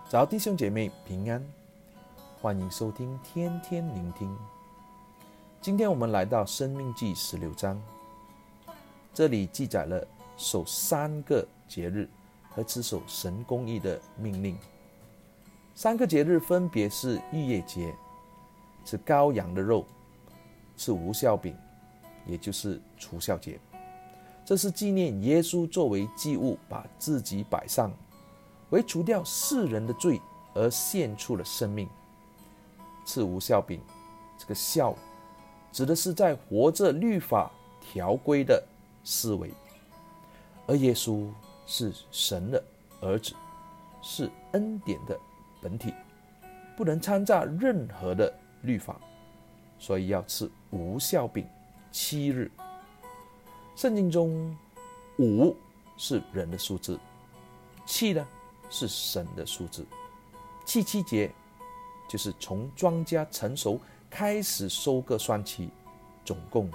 早弟兄姐妹平安，欢迎收听天天聆听。今天我们来到申命记16章，这里记载了守3个节日和持守神公义的命令。3个节日分别是逾越节，吃羔羊的肉，吃无酵饼，也就是除酵节。这是纪念耶稣作为祭物把自己摆上，为除掉世人的罪而献出了生命。吃无酵饼，这个酵指的是在活着律法条规的思维，而耶稣是神的儿子，是恩典的本体，不能掺杂任何的律法，所以要吃无酵饼7日。圣经中5是人的数字，7呢是神的数字。七七节就是从庄稼成熟开始收割算起，总共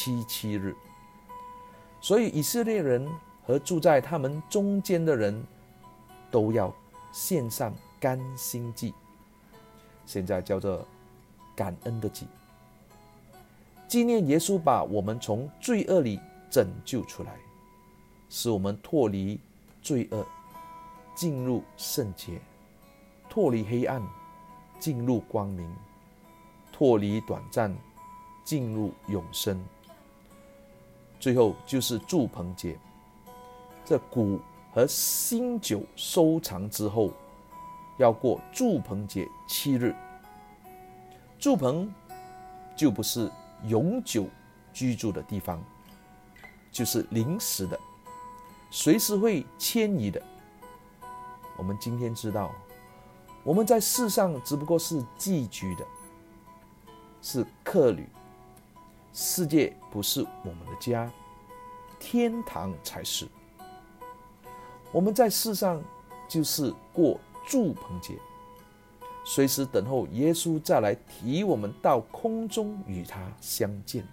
7日。所以以色列人和住在他们中间的人都要献上甘心祭，现在叫做感恩的祭，纪念耶稣把我们从罪恶里拯救出来，使我们脱离罪恶，进入圣洁，脱离黑暗，进入光明，脱离短暂，进入永生。最后就是住棚节，这谷和新酒收藏之后，要过住棚节7日。住棚就不是永久居住的地方，就是临时的，随时会迁移的。我们今天知道，我们在世上只不过是寄居的，是客旅，世界不是我们的家，天堂才是。我们在世上就是过住棚节，随时等候耶稣再来提我们到空中与他相见。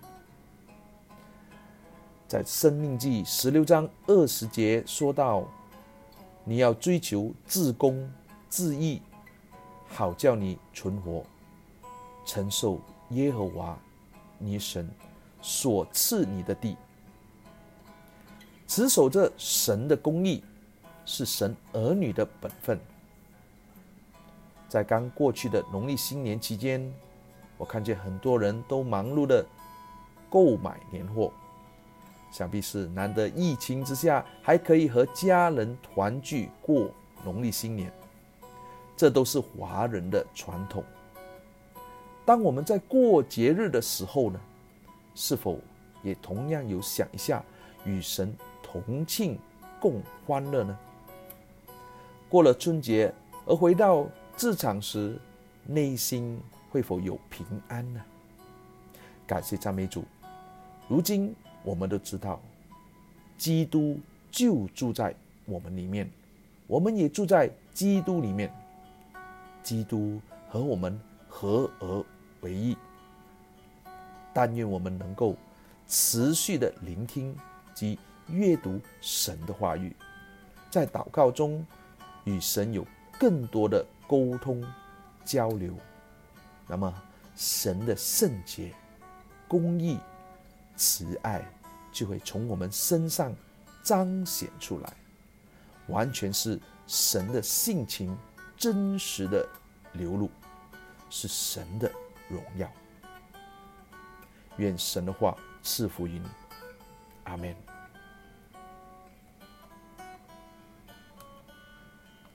在申命记16章20节说到，你要追求自公自义，好叫你存活，承受耶和华你神所赐你的地。持守着神的公义是神儿女的本分。在刚过去的农历新年期间，我看见很多人都忙碌的购买年货，想必是难得疫情之下还可以和家人团聚过农历新年，这都是华人的传统。当我们在过节日的时候呢，是否也同样有想一下与神同庆共欢乐呢？过了春节而回到职场时，内心会否有平安呢？感谢赞美主，如今我们都知道，基督就住在我们里面，我们也住在基督里面，基督和我们合而为一。但愿我们能够持续的聆听及阅读神的话语，在祷告中与神有更多的沟通交流，那么神的圣洁、公义、慈爱就会从我们身上彰显出来，完全是神的性情真实的流露，是神的荣耀。愿神的话赐福于你，阿们。